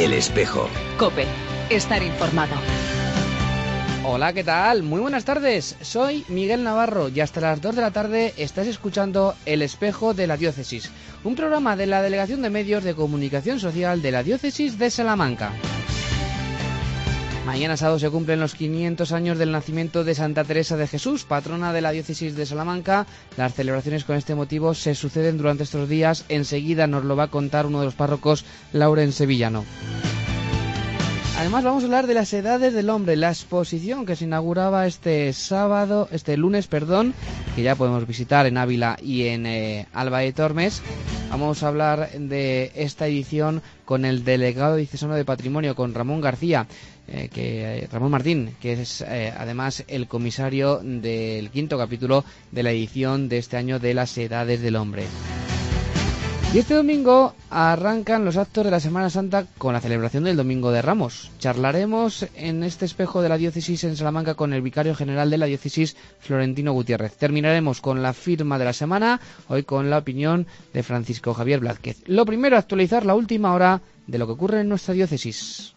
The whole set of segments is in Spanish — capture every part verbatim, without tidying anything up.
El Espejo. COPE. Estar informado. Hola, ¿qué tal? Muy buenas tardes. Soy Miguel Navarro y hasta las dos de la tarde estás escuchando El Espejo de la Diócesis, un programa de la Delegación de Medios de Comunicación Social de la Diócesis de Salamanca. Mañana sábado se cumplen los quinientos años del nacimiento de Santa Teresa de Jesús, patrona de la Diócesis de Salamanca. Las celebraciones con este motivo se suceden durante estos días. Enseguida nos lo va a contar uno de los párrocos, Lauren Sevillano. Además vamos a hablar de las edades del hombre, la exposición que se inauguraba este sábado, este lunes, perdón, que ya podemos visitar en Ávila y en eh, Alba de Tormes. Vamos a hablar de esta edición con el delegado diocesano de Patrimonio, con Ramón García, eh, que eh, Ramón Martín, que es eh, además el comisario del quinto capítulo de la edición de este año de las edades del hombre. Y este domingo arrancan los actos de la Semana Santa con la celebración del Domingo de Ramos. Charlaremos en este espejo de la diócesis en Salamanca con el vicario general de la diócesis, Florentino Gutiérrez. Terminaremos con la firma de la semana, hoy con la opinión de Francisco Javier Blázquez. Lo primero, actualizar la última hora de lo que ocurre en nuestra diócesis.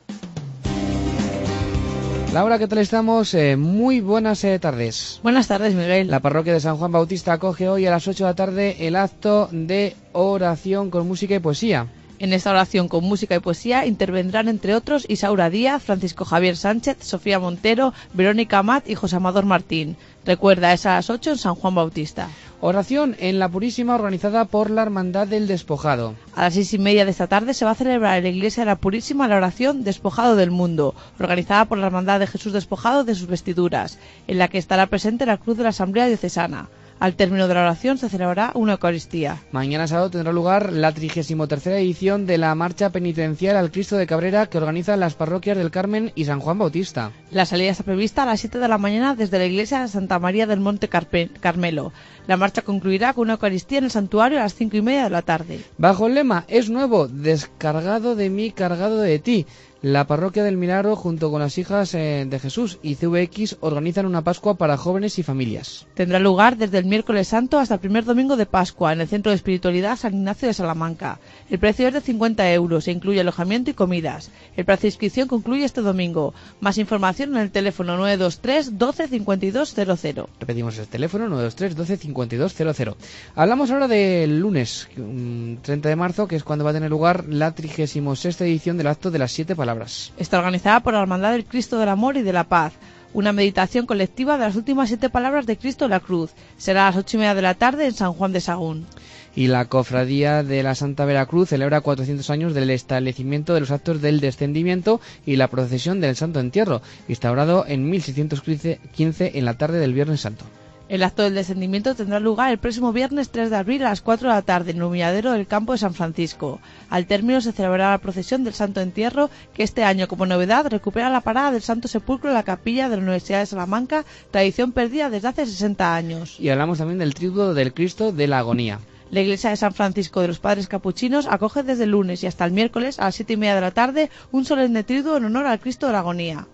Laura, ¿qué tal estamos? Eh, muy buenas eh, tardes. Buenas tardes, Miguel. La parroquia de San Juan Bautista acoge hoy a las ocho de la tarde el acto de oración con música y poesía. En esta oración con música y poesía intervendrán, entre otros, Isaura Díaz, Francisco Javier Sánchez, Sofía Montero, Verónica Amat y José Amador Martín. Recuerda, es a las ocho en San Juan Bautista. Oración en la Purísima organizada por la Hermandad del Despojado. A las seis y media de esta tarde se va a celebrar en la Iglesia de la Purísima la oración Despojado del Mundo, organizada por la Hermandad de Jesús Despojado de sus vestiduras, en la que estará presente la Cruz de la Asamblea Diocesana. Al término de la oración se celebrará una Eucaristía. Mañana sábado tendrá lugar la trigésima tercera edición de la Marcha Penitencial al Cristo de Cabrera que organizan las parroquias del Carmen y San Juan Bautista. La salida está prevista a las siete de la mañana desde la iglesia de Santa María del Monte Carpe- Carmelo. La marcha concluirá con una Eucaristía en el santuario a las cinco y media de la tarde. Bajo el lema "Es nuevo, descargado de mí, cargado de ti", la parroquia del Milagro junto con las hijas eh, de Jesús y C V X organizan una Pascua para jóvenes y familias. Tendrá lugar desde el miércoles santo hasta el primer domingo de Pascua en el Centro de Espiritualidad San Ignacio de Salamanca. El precio es de cincuenta euros e incluye alojamiento y comidas. El plazo de inscripción concluye este domingo. Más información en el teléfono nueve dos tres doce cincuenta y dos cero cero. Repetimos el teléfono nueve dos tres doce cincuenta y dos cero cero. Hablamos ahora del lunes treinta de marzo, que es cuando va a tener lugar la trigésima sexta edición del acto de las siete palabras. Está organizada por la Hermandad del Cristo del Amor y de la Paz. Una meditación colectiva de las últimas siete palabras de Cristo en la cruz. Será a las ocho y media de la tarde en San Juan de Sagún. Y la Cofradía de la Santa Veracruz celebra cuatrocientos años del establecimiento de los actos del descendimiento y la procesión del Santo Entierro, instaurado en mil seiscientos quince en la tarde del Viernes Santo. El acto del descendimiento tendrá lugar el próximo viernes tres de abril a las cuatro de la tarde en el humilladero del campo de San Francisco. Al término se celebrará la procesión del Santo Entierro, que este año, como novedad, recupera la parada del Santo Sepulcro en la capilla de la Universidad de Salamanca, tradición perdida desde hace sesenta años. Y hablamos también del triduo del Cristo de la Agonía. La iglesia de San Francisco de los Padres Capuchinos acoge desde el lunes y hasta el miércoles a las siete y media de la tarde un solemne triduo en honor al Cristo de la Agonía.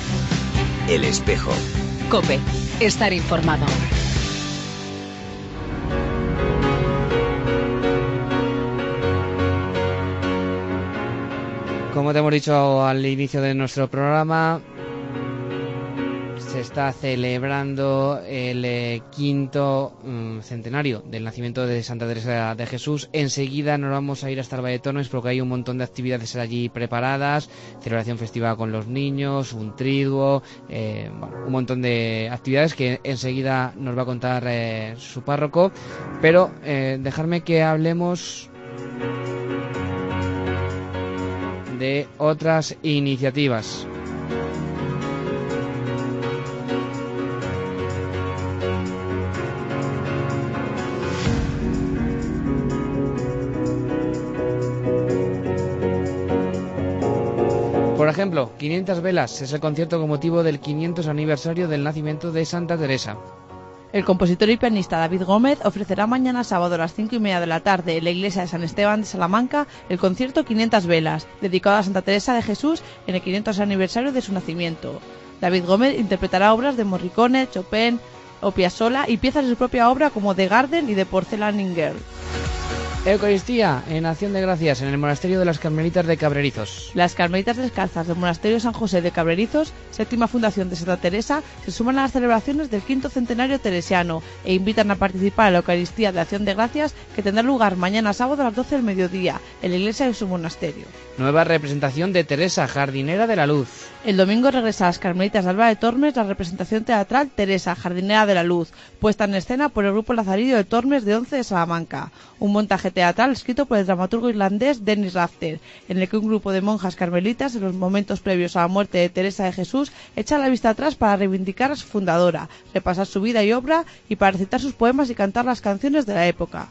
El Espejo. COPE. Estar informado. Como te hemos dicho al inicio de nuestro programa, se está celebrando el eh, quinto um, centenario del nacimiento de Santa Teresa de Jesús. Enseguida nos vamos a ir hasta Alba de Tormes porque hay un montón de actividades allí preparadas, celebración festiva con los niños, un triduo, eh, bueno, un montón de actividades que enseguida nos va a contar eh, su párroco. Pero eh, dejarme que hablemos de otras iniciativas. Por ejemplo, quinientas velas es el concierto con motivo del quinientos aniversario del nacimiento de Santa Teresa. El compositor y pianista David Gómez ofrecerá mañana sábado a las cinco y media de la tarde en la iglesia de San Esteban de Salamanca el concierto quinientas velas, dedicado a Santa Teresa de Jesús en el quinientos aniversario de su nacimiento. David Gómez interpretará obras de Morricone, Chopin o Piazzolla y piezas de su propia obra como The Garden y The Porcelain Girl. Eucaristía en Acción de Gracias en el Monasterio de las Carmelitas de Cabrerizos. Las Carmelitas Descalzas del Monasterio San José de Cabrerizos, séptima fundación de Santa Teresa, se suman a las celebraciones del quinto centenario teresiano e invitan a participar en la Eucaristía de Acción de Gracias que tendrá lugar mañana sábado a las doce del mediodía en la iglesia de su monasterio. Nueva representación de Teresa, Jardinera de la Luz. El domingo regresa a las Carmelitas de Alba de Tormes la representación teatral Teresa, Jardinera de la Luz, puesta en escena por el grupo Lazarillo de Tormes de Once de Salamanca. Un montaje teatral escrito por el dramaturgo irlandés Dennis Rafter, en el que un grupo de monjas carmelitas, en los momentos previos a la muerte de Teresa de Jesús, echa la vista atrás para reivindicar a su fundadora, repasar su vida y obra y para recitar sus poemas y cantar las canciones de la época.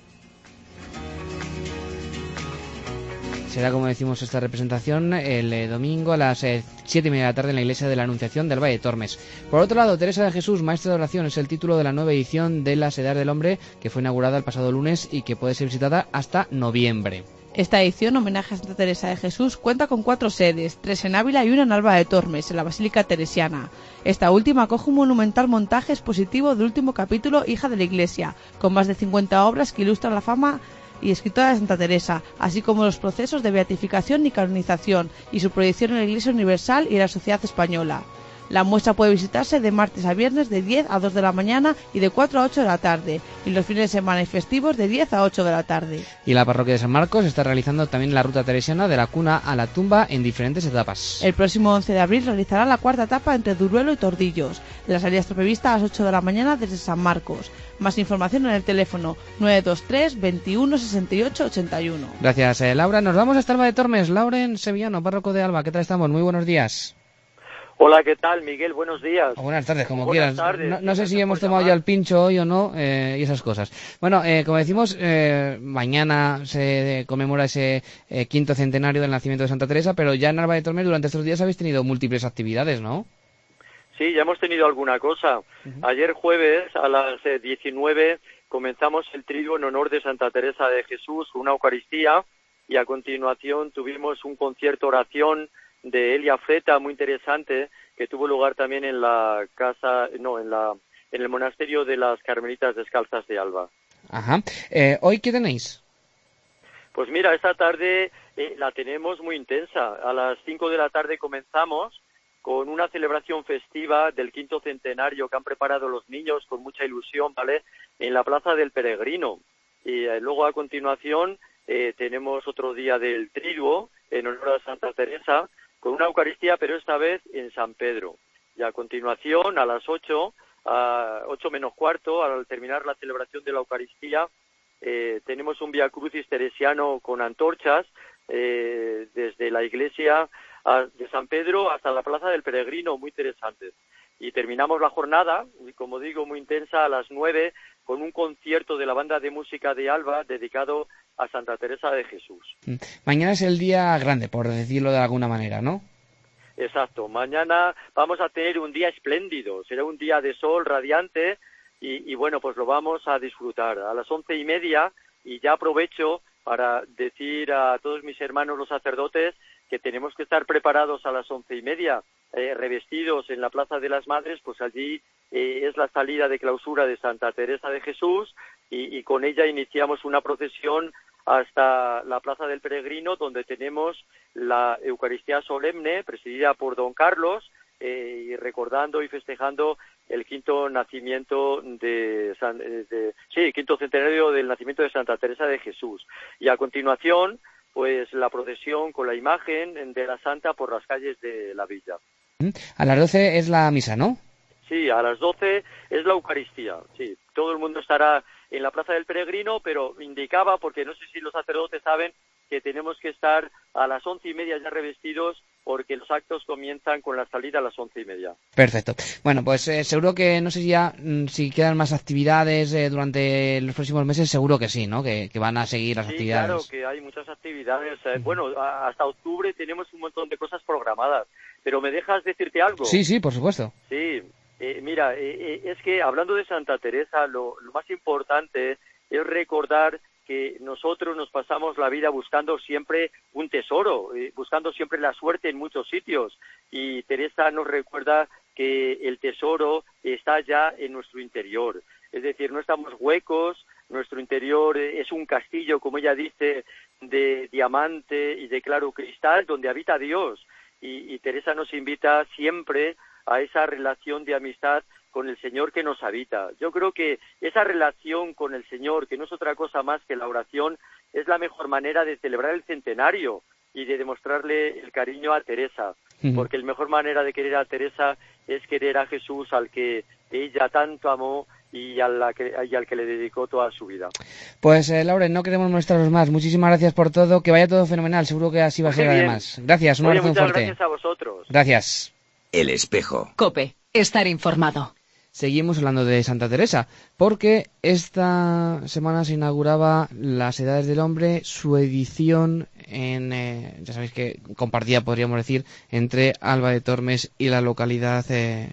Será, como decimos, esta representación el eh, domingo a las eh, siete y media de la tarde en la iglesia de la Anunciación del Valle de Tormes. Por otro lado, Teresa de Jesús, Maestra de Oración, es el título de la nueva edición de Las Edades del Hombre, que fue inaugurada el pasado lunes y que puede ser visitada hasta noviembre. Esta edición, homenaje a Santa Teresa de Jesús, cuenta con cuatro sedes, tres en Ávila y una en Alba de Tormes, en la Basílica Teresiana. Esta última acoge un monumental montaje expositivo del último capítulo Hija de la Iglesia, con más de cincuenta obras que ilustran la fama y escritora de Santa Teresa, así como los procesos de beatificación y canonización y su proyección en la Iglesia Universal y en la sociedad española. La muestra puede visitarse de martes a viernes de diez a dos de la mañana y de cuatro a ocho de la tarde, y los fines de semana y festivos de diez a ocho de la tarde. Y la parroquia de San Marcos está realizando también la ruta teresiana de la cuna a la tumba en diferentes etapas. El próximo once de abril realizará la cuarta etapa entre Duruelo y Tordillos. La salida está prevista a las ocho de la mañana desde San Marcos. Más información en el teléfono nueve dos tres, veintiuno, sesenta y ocho, ochenta y uno. Gracias, eh, Laura. Nos vamos hasta Alba de Tormes. Lauren Sevillano, párroco de Alba. ¿Qué tal estamos? Muy buenos días. Hola, ¿qué tal, Miguel? Buenos días. O buenas tardes, como buenas quieras. Tardes. No, no sé si hemos tomado ya el pincho hoy o no, eh, y esas cosas. Bueno, eh, como decimos, eh, mañana se conmemora ese eh, quinto centenario del nacimiento de Santa Teresa, pero ya en Alba de Tormes durante estos días habéis tenido múltiples actividades, ¿no? Sí, ya hemos tenido alguna cosa. Uh-huh. Ayer jueves a las eh, diecinueve comenzamos el triduo en honor de Santa Teresa de Jesús, una Eucaristía, y a continuación tuvimos un concierto oración de Elia Freta muy interesante que tuvo lugar también en la casa, no, en la en el monasterio de las Carmelitas Descalzas de Alba. Ajá. Eh, ¿Hoy qué tenéis? Pues mira, esta tarde eh, la tenemos muy intensa. A las cinco de la tarde comenzamos con una celebración festiva del quinto centenario que han preparado los niños con mucha ilusión, ¿vale?, en la Plaza del Peregrino. Y eh, luego a continuación eh, tenemos otro día del triduo en honor a Santa Teresa, con una Eucaristía, pero esta vez en San Pedro. Y a continuación, a las ocho, a ocho menos cuarto, al terminar la celebración de la Eucaristía, eh, tenemos un Vía Crucis teresiano con antorchas eh, desde la iglesia a, de San Pedro hasta la Plaza del Peregrino, muy interesante. Y terminamos la jornada, como digo, muy intensa, a las nueve, con un concierto de la banda de música de Alba dedicado a Santa Teresa de Jesús. Mañana es el día grande, por decirlo de alguna manera, ¿no? Exacto. Mañana vamos a tener un día espléndido. Será un día de sol radiante y, y bueno, pues lo vamos a disfrutar. A las once y media, y ya aprovecho para decir a todos mis hermanos los sacerdotes que tenemos que estar preparados a las once y media, eh, revestidos en la Plaza de las Madres, pues allí eh, es la salida de clausura de Santa Teresa de Jesús y, y con ella iniciamos una procesión hasta la Plaza del Peregrino, donde tenemos la Eucaristía solemne presidida por don Carlos, eh, y recordando y festejando el quinto nacimiento de, San, de sí, quinto centenario del nacimiento de Santa Teresa de Jesús. Y a continuación, pues la procesión con la imagen de la Santa por las calles de la villa. A las doce es la misa, ¿no? Sí, a las doce es la Eucaristía, sí. Todo el mundo estará en la Plaza del Peregrino, pero indicaba, porque no sé si los sacerdotes saben, que tenemos que estar a las once y media ya revestidos, porque los actos comienzan con la salida a las once y media. Perfecto. Bueno, pues eh, seguro que, no sé si ya, si quedan más actividades eh, durante los próximos meses, seguro que sí, ¿no? Que, que van a seguir las sí, actividades. Claro, que hay muchas actividades. Eh, uh-huh. Bueno, a, hasta octubre tenemos un montón de cosas programadas. Pero ¿me dejas decirte algo? Sí, sí, por supuesto. Sí. Eh, mira, eh, eh, es que hablando de Santa Teresa, lo, lo más importante es recordar que nosotros nos pasamos la vida buscando siempre un tesoro, eh, buscando siempre la suerte en muchos sitios. Y Teresa nos recuerda que el tesoro está ya en nuestro interior. Es decir, no estamos huecos, nuestro interior es un castillo, como ella dice, de diamante y de claro cristal, donde habita Dios. Y, y Teresa nos invita siempre a esa relación de amistad con el Señor que nos habita. Yo creo que esa relación con el Señor, que no es otra cosa más que la oración, es la mejor manera de celebrar el centenario y de demostrarle el cariño a Teresa, uh-huh. porque la mejor manera de querer a Teresa es querer a Jesús, al que ella tanto amó y, a la que, y al que le dedicó toda su vida. Pues eh, Lauren, no queremos molestaros más. Muchísimas gracias por todo, que vaya todo fenomenal, seguro que así va a ser además. Gracias, un abrazo fuerte. Gracias a vosotros. Gracias. El espejo. COPE, estar informado. Seguimos hablando de Santa Teresa, porque esta semana se inauguraba Las Edades del Hombre, su edición en, eh, ya sabéis que compartida, podríamos decir, entre Alba de Tormes y la localidad eh,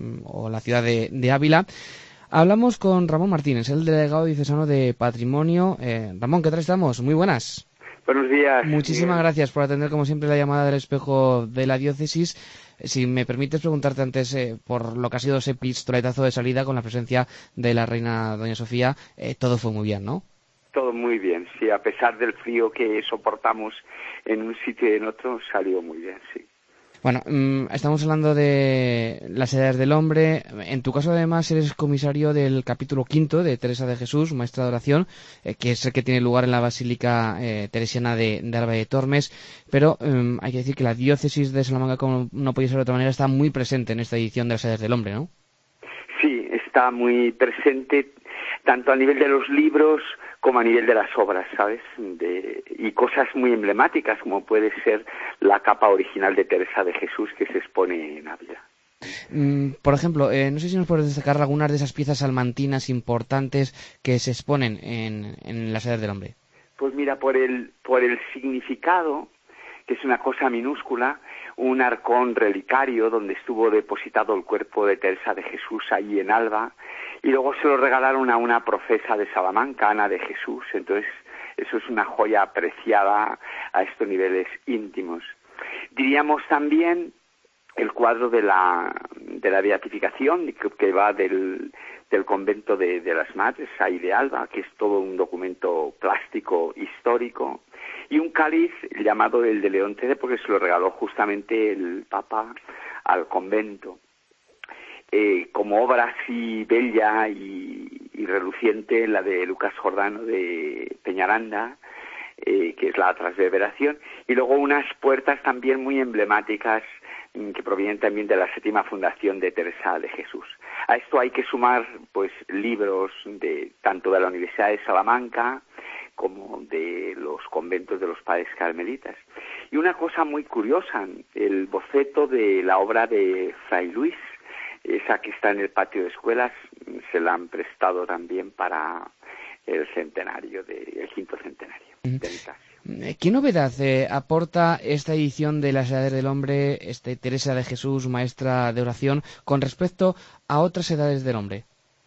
o la ciudad de, de Ávila. Hablamos con Ramón Martínez, el delegado diocesano de Patrimonio. Eh, Ramón, ¿qué tal estamos? Muy buenas. Buenos días. Muchísimas Bien. gracias por atender, como siempre, la llamada del espejo de la diócesis. Si me permites preguntarte antes eh, por lo que ha sido ese pistoletazo de salida con la presencia de la reina doña Sofía, eh, todo fue muy bien, ¿no? Todo muy bien, sí, a pesar del frío que soportamos en un sitio y en otro, salió muy bien, sí. Bueno, mmm, estamos hablando de Las Edades del Hombre. En tu caso, además, eres comisario del capítulo quinto de Teresa de Jesús, maestra de oración, eh, que es el que tiene lugar en la Basílica eh, Teresiana de, de Alba de Tormes. Pero um, hay que decir que la diócesis de Salamanca, como no podía ser de otra manera, está muy presente en esta edición de Las Edades del Hombre, ¿no? Sí, está muy presente, tanto a nivel de los libros como a nivel de las obras, ¿sabes? De, y cosas muy emblemáticas, como puede ser la capa original de Teresa de Jesús que se expone en Ávila. Mm, por ejemplo, eh, no sé si nos puedes destacar algunas de esas piezas salmantinas importantes que se exponen en, en Las Edades del Hombre. Pues mira, por el, por el significado, que es una cosa minúscula, un arcón relicario donde estuvo depositado el cuerpo de Teresa de Jesús ahí en Alba, y luego se lo regalaron a una profesa de Salamanca, Ana de Jesús. Entonces eso es una joya apreciada a estos niveles íntimos. Diríamos también el cuadro de la de la beatificación que, que va del, del convento de, de las Madres, ahí de Alba, que es todo un documento plástico histórico, y un cáliz llamado el de León trece porque se lo regaló justamente el Papa al convento. Eh, como obra así bella y, y reluciente, la de Lucas Jordano de Peñaranda, eh, que es la transverberación, y luego unas puertas también muy emblemáticas que provienen también de la séptima fundación de Teresa de Jesús. A esto hay que sumar pues libros de tanto de la Universidad de Salamanca como de los conventos de los padres carmelitas. Y una cosa muy curiosa, el boceto de la obra de Fray Luis, esa que está en el patio de escuelas, se la han prestado también para el centenario, de, el quinto centenario del Nicasio. ¿Qué novedad eh, aporta esta edición de Las Edades del Hombre, este, Teresa de Jesús, maestra de oración, con respecto a otras Edades del Hombre?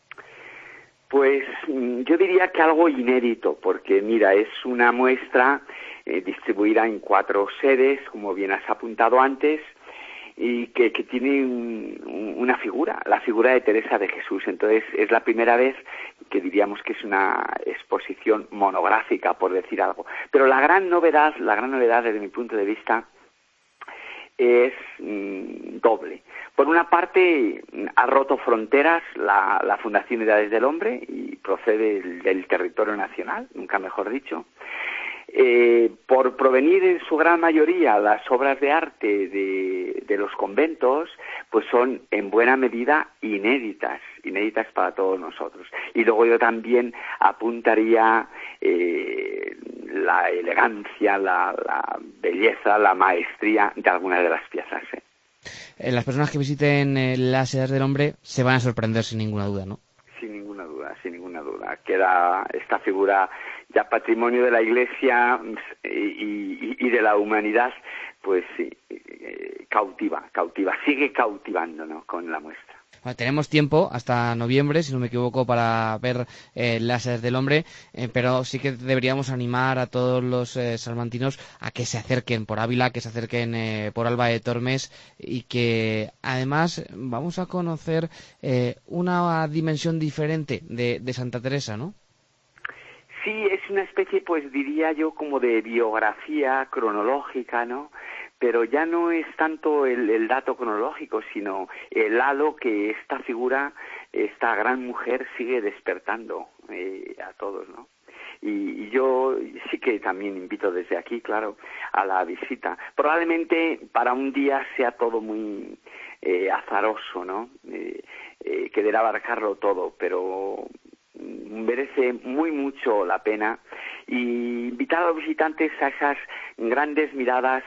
Pues yo diría que algo inédito, porque mira, es una muestra eh, distribuida en cuatro sedes, como bien has apuntado antes, y que, que tiene un, un, una figura, la figura de Teresa de Jesús. Entonces es la primera vez que diríamos que es una exposición monográfica, por decir algo. Pero la gran novedad, la gran novedad desde mi punto de vista es mmm, doble. Por una parte, ha roto fronteras la, la Fundación Edades del Hombre y procede del, del territorio nacional, nunca mejor dicho. Eh, por provenir en su gran mayoría las obras de arte de, de los conventos, pues son en buena medida inéditas, inéditas para todos nosotros. Y luego yo también apuntaría eh, la elegancia, la, la belleza, la maestría de algunas de las piezas. ¿eh? Eh, las personas que visiten eh, Las Edades del Hombre se van a sorprender sin ninguna duda, ¿no? Sin ninguna duda, sin ninguna duda. Queda esta figura ya patrimonio de la Iglesia y, y, y de la humanidad, pues sí, eh, cautiva, cautiva, sigue cautivando, ¿no?, con la muestra. Bueno, tenemos tiempo hasta noviembre, si no me equivoco, para ver eh, Las Edades del Hombre, eh, pero sí que deberíamos animar a todos los eh, salmantinos a que se acerquen por Ávila, que se acerquen eh, por Alba de Tormes y que además vamos a conocer eh, una dimensión diferente de, de Santa Teresa, ¿no? Sí, es una especie, pues diría yo, como de biografía cronológica, ¿no? Pero ya no es tanto el, el dato cronológico, sino el halo que esta figura, esta gran mujer, sigue despertando eh, a todos, ¿no? Y, y yo sí que también invito desde aquí, claro, a la visita. Probablemente para un día sea todo muy eh, azaroso, ¿no? Eh, eh, querer abarcarlo todo, pero merece muy mucho la pena. Y invitar a los visitantes a esas grandes miradas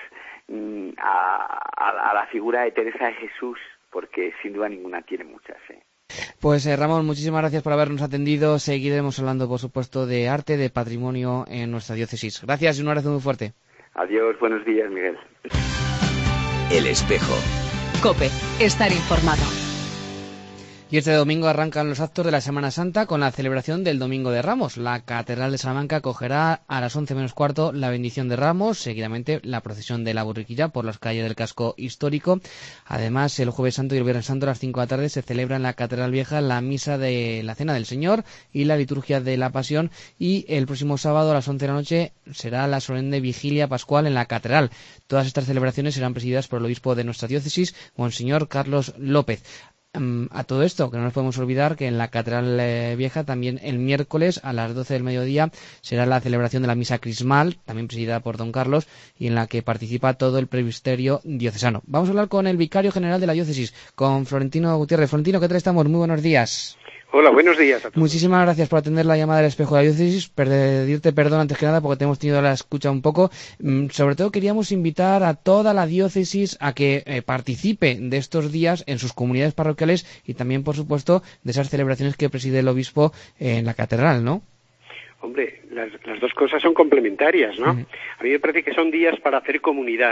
A, a, a la figura de Teresa de Jesús, porque sin duda ninguna tiene muchas. ¿eh? Pues eh, Ramón, muchísimas gracias por habernos atendido. Seguiremos hablando, por supuesto, de arte, de patrimonio en nuestra diócesis. Gracias y un abrazo muy fuerte. Adiós, buenos días, Miguel. El espejo. COPE, estar informado. Y este domingo arrancan los actos de la Semana Santa con la celebración del Domingo de Ramos. La Catedral de Salamanca acogerá a las once menos cuarto la bendición de Ramos, seguidamente la procesión de la borriquilla por las calles del casco histórico. Además, el Jueves Santo y el Viernes Santo a las cinco de la tarde se celebra en la Catedral Vieja la misa de la Cena del Señor y la liturgia de la Pasión. Y el próximo sábado a las once de la noche será la solemne vigilia pascual en la Catedral. Todas estas celebraciones serán presididas por el obispo de nuestra diócesis, Monseñor Carlos López. A todo esto, que no nos podemos olvidar que en la Catedral eh, Vieja también el miércoles a las doce del mediodía será la celebración de la misa crismal, también presidida por don Carlos, y en la que participa todo el presbiterio diocesano. Vamos a hablar con el vicario general de la diócesis, con Florentino Gutiérrez. Florentino, ¿qué tal estamos? Muy buenos días. Hola, buenos días a todos. Muchísimas gracias por atender la llamada del espejo de la diócesis. Pedirte perdón antes que nada porque te hemos tenido la escucha un poco. Sobre todo queríamos invitar a toda la diócesis a que eh, participe de estos días en sus comunidades parroquiales y también, por supuesto, de esas celebraciones que preside el obispo en la catedral, ¿no? Hombre, las, las dos cosas son complementarias, ¿no? Uh-huh. A mí me parece que son días para hacer comunidad.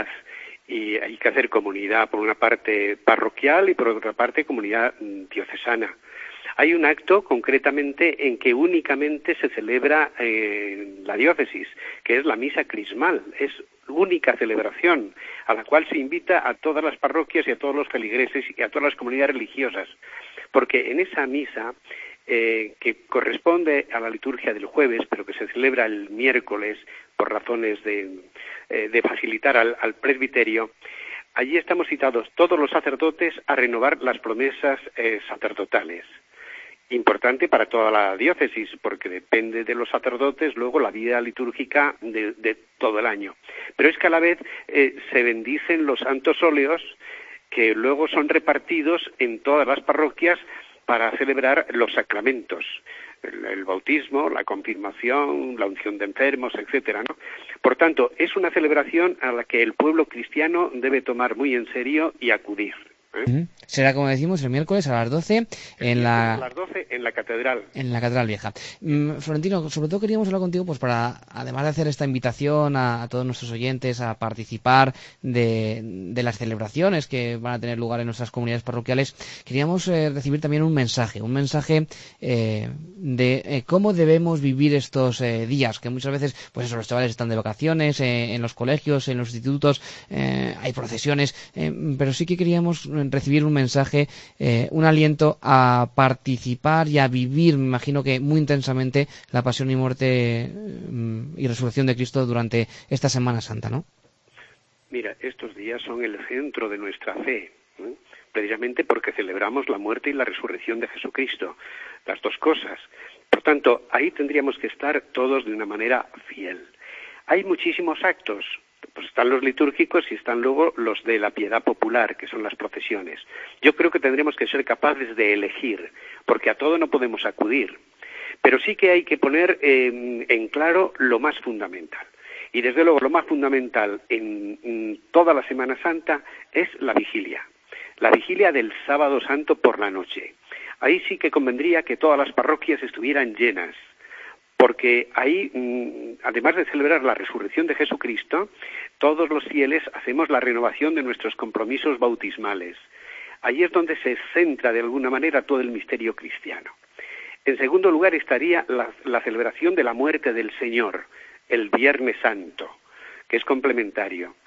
Y hay que hacer comunidad por una parte parroquial y por otra parte comunidad diocesana. Hay un acto concretamente en que únicamente se celebra eh, la diócesis, que es la misa crismal. Es única celebración a la cual se invita a todas las parroquias y a todos los feligreses y a todas las comunidades religiosas, porque en esa misa, eh, que corresponde a la liturgia del jueves, pero que se celebra el miércoles por razones de, eh, de facilitar al, al presbiterio, allí estamos citados todos los sacerdotes a renovar las promesas eh, sacerdotales. Importante para toda la diócesis, porque depende de los sacerdotes luego la vida litúrgica de, de todo el año. Pero es que a la vez eh, se bendicen los santos óleos que luego son repartidos en todas las parroquias para celebrar los sacramentos, el, el bautismo, la confirmación, la unción de enfermos, etcétera, ¿no? Por tanto, es una celebración a la que el pueblo cristiano debe tomar muy en serio y acudir. ¿Eh? Será, como decimos, el miércoles a las doce en la... A las doce en la catedral. En la Catedral Vieja. Mm, Florentino, sobre todo queríamos hablar contigo pues para, además de hacer esta invitación a, a todos nuestros oyentes a participar de, de las celebraciones que van a tener lugar en nuestras comunidades parroquiales, queríamos eh, recibir también un mensaje, un mensaje eh, de eh, cómo debemos vivir estos eh, días, que muchas veces, pues eso, los chavales están de vacaciones, eh, en los colegios, en los institutos, eh, hay procesiones, eh, pero sí que queríamos recibir un mensaje, eh, un aliento a participar y a vivir, me imagino que muy intensamente, la pasión y muerte eh, y resurrección de Cristo durante esta Semana Santa, ¿no? Mira, estos días son el centro de nuestra fe, ¿eh? Precisamente porque celebramos la muerte y la resurrección de Jesucristo, las dos cosas. Por tanto, ahí tendríamos que estar todos de una manera fiel. Hay muchísimos actos. Pues están los litúrgicos y están luego los de la piedad popular, que son las procesiones. Yo creo que tendremos que ser capaces de elegir, porque a todo no podemos acudir. Pero sí que hay que poner eh, en claro lo más fundamental. Y desde luego lo más fundamental en, en toda la Semana Santa es la vigilia. La vigilia del Sábado Santo por la noche. Ahí sí que convendría que todas las parroquias estuvieran llenas, porque ahí, además de celebrar la resurrección de Jesucristo, todos los fieles hacemos la renovación de nuestros compromisos bautismales. Allí es donde se centra de alguna manera todo el misterio cristiano. En segundo lugar estaría la, la celebración de la muerte del Señor, el Viernes Santo, que es complementario.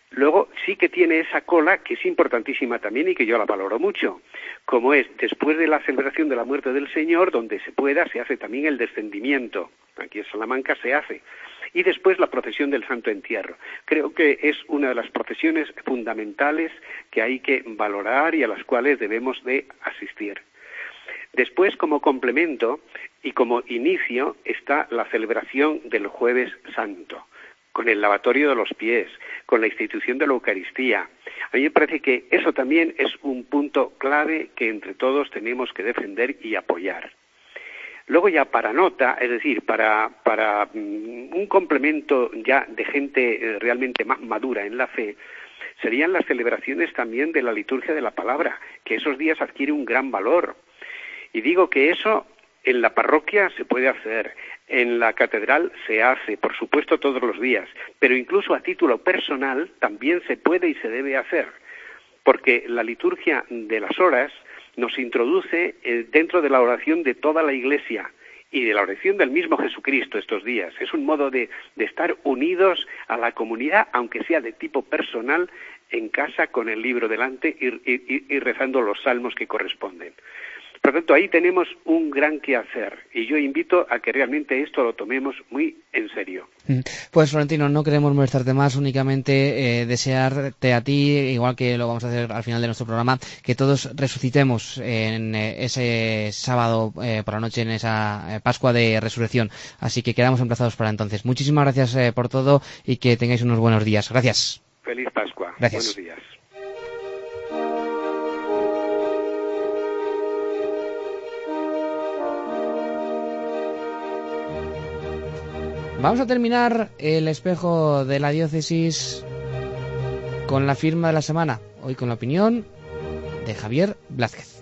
Luego sí que tiene esa cola que es importantísima también y que yo la valoro mucho, como es después de la celebración de la muerte del Señor, donde se pueda, se hace también el descendimiento. Aquí en Salamanca se hace. Y después la procesión del Santo Entierro. Creo que es una de las procesiones fundamentales que hay que valorar y a las cuales debemos de asistir. Después, como complemento y como inicio, está la celebración del Jueves Santo, con el lavatorio de los pies, con la institución de la Eucaristía. A mí me parece que eso también es un punto clave que entre todos tenemos que defender y apoyar. Luego ya para nota, es decir, para, para um, un complemento ya de gente eh, realmente más madura en la fe, serían las celebraciones también de la liturgia de la palabra, que esos días adquiere un gran valor. Y digo que eso en la parroquia se puede hacer, en la catedral se hace, por supuesto todos los días, pero incluso a título personal también se puede y se debe hacer, porque la liturgia de las horas nos introduce eh, dentro de la oración de toda la Iglesia y de la oración del mismo Jesucristo estos días. Es un modo de, de estar unidos a la comunidad, aunque sea de tipo personal, en casa con el libro delante y, y, y rezando los salmos que corresponden. Por lo tanto, ahí tenemos un gran que hacer y yo invito a que realmente esto lo tomemos muy en serio. Pues Florentino, no queremos molestarte más, únicamente eh, desearte a ti, igual que lo vamos a hacer al final de nuestro programa, que todos resucitemos en eh, ese sábado eh, por la noche, en esa eh, Pascua de Resurrección. Así que quedamos emplazados para entonces. Muchísimas gracias eh, por todo y que tengáis unos buenos días. Gracias. Feliz Pascua. Gracias. Buenos días. Vamos a terminar el espejo de la diócesis con la firma de la semana, hoy con la opinión de Javier Blázquez.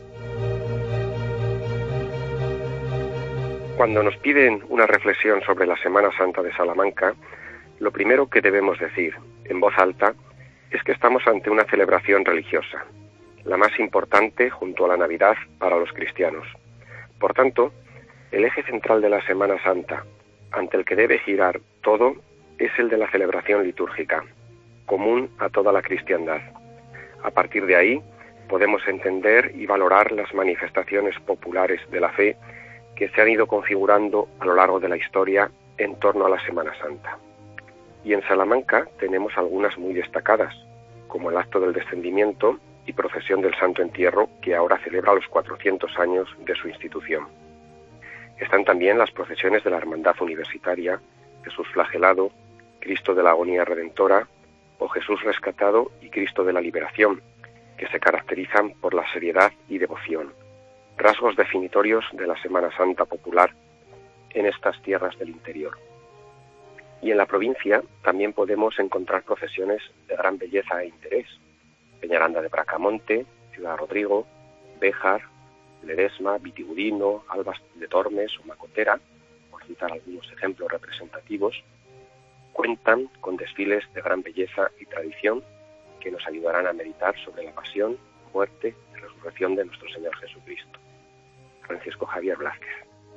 Cuando nos piden una reflexión sobre la Semana Santa de Salamanca, lo primero que debemos decir, en voz alta, es que estamos ante una celebración religiosa, la más importante junto a la Navidad para los cristianos. Por tanto, el eje central de la Semana Santa, ante el que debe girar todo, es el de la celebración litúrgica, común a toda la cristiandad. A partir de ahí, podemos entender y valorar las manifestaciones populares de la fe que se han ido configurando a lo largo de la historia en torno a la Semana Santa. Y en Salamanca tenemos algunas muy destacadas, como el acto del descendimiento y procesión del Santo Entierro, que ahora celebra los cuatrocientos años de su institución. Están también las procesiones de la Hermandad Universitaria, Jesús Flagelado, Cristo de la Agonía Redentora o Jesús Rescatado y Cristo de la Liberación, que se caracterizan por la seriedad y devoción, rasgos definitorios de la Semana Santa popular en estas tierras del interior. Y en la provincia también podemos encontrar procesiones de gran belleza e interés: Peñaranda de Bracamonte, Ciudad Rodrigo, Béjar, Ledesma, Vitigudino, Albas de Tormes o Macotera, por citar algunos ejemplos representativos, cuentan con desfiles de gran belleza y tradición que nos ayudarán a meditar sobre la pasión, muerte y resurrección de nuestro Señor Jesucristo. Francisco Javier Blázquez.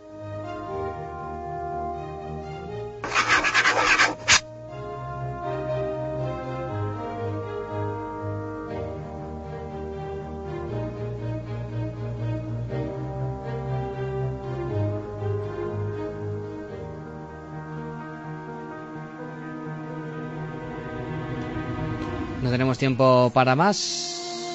No tenemos tiempo para más.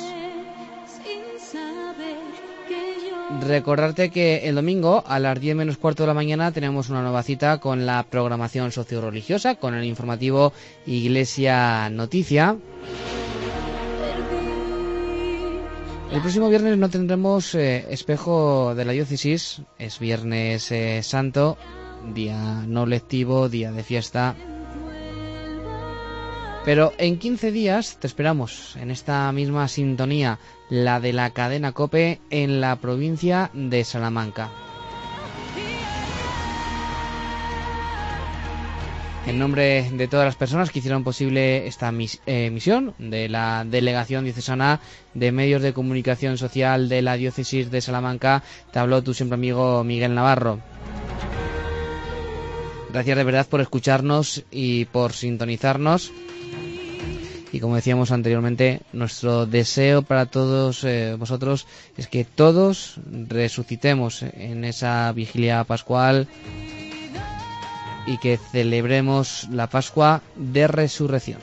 Recordarte que el domingo a las diez menos cuarto de la mañana tenemos una nueva cita con la programación socio-religiosa, con el informativo Iglesia Noticia. El próximo viernes no tendremos eh, espejo de la diócesis, es Viernes eh, Santo, día no lectivo, día de fiesta. Pero en quince días te esperamos en esta misma sintonía, la de la cadena COPE en la provincia de Salamanca. En nombre de todas las personas que hicieron posible esta mis, eh, misión de la Delegación Diocesana de Medios de Comunicación Social de la Diócesis de Salamanca, te habló tu siempre amigo Miguel Navarro. Gracias de verdad por escucharnos y por sintonizarnos. Y como decíamos anteriormente, nuestro deseo para todos eh, vosotros es que todos resucitemos en esa vigilia pascual y que celebremos la Pascua de Resurrección.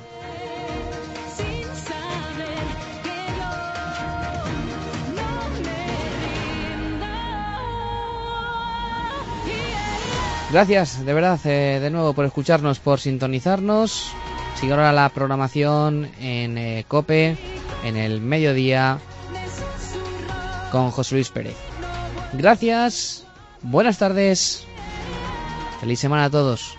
Gracias, de verdad, eh, de nuevo por escucharnos, por sintonizarnos. Sigue ahora la programación en eh, COPE, en el mediodía, con José Luis Pérez. Gracias, buenas tardes, feliz semana a todos.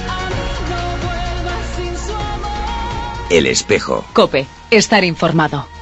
El espejo. COPE, estar informado.